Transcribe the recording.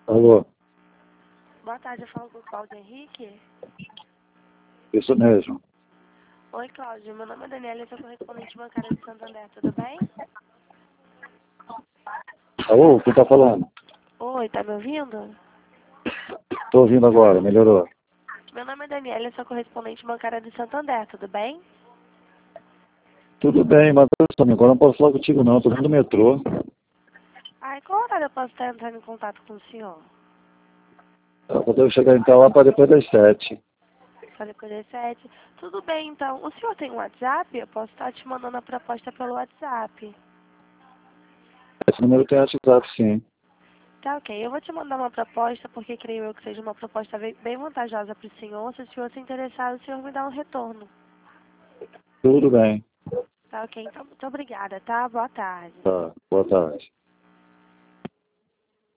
Alô, Boa tarde, eu falo com o Cláudio Henrique. isso mesmo. Oi, Cláudio. Meu nome é Daniela, eu sou correspondente bancária de Santander, tudo bem? Alô, quem tá falando? Oi, tá me ouvindo? Tô ouvindo agora, melhorou. Meu nome é Daniela, eu sou correspondente bancária de Santander, tudo bem? Tudo bem, mas agora eu não posso falar contigo não, tô dentro do metrô. Ai, qual horário eu posso estar entrando em contato com o senhor? Eu devo chegar então lá para depois das 7. Só depois das 7. Tudo bem, então. O senhor tem um WhatsApp? Eu posso estar te mandando a proposta pelo WhatsApp. Esse número tem WhatsApp, sim. Tá, ok. Eu vou te mandar uma proposta, porque creio eu que seja uma proposta bem vantajosa para o senhor. Se o senhor se interessar, o senhor me dá um retorno. Tudo bem. Tá, ok. Então, muito obrigada, tá? Boa tarde. Tá, boa tarde.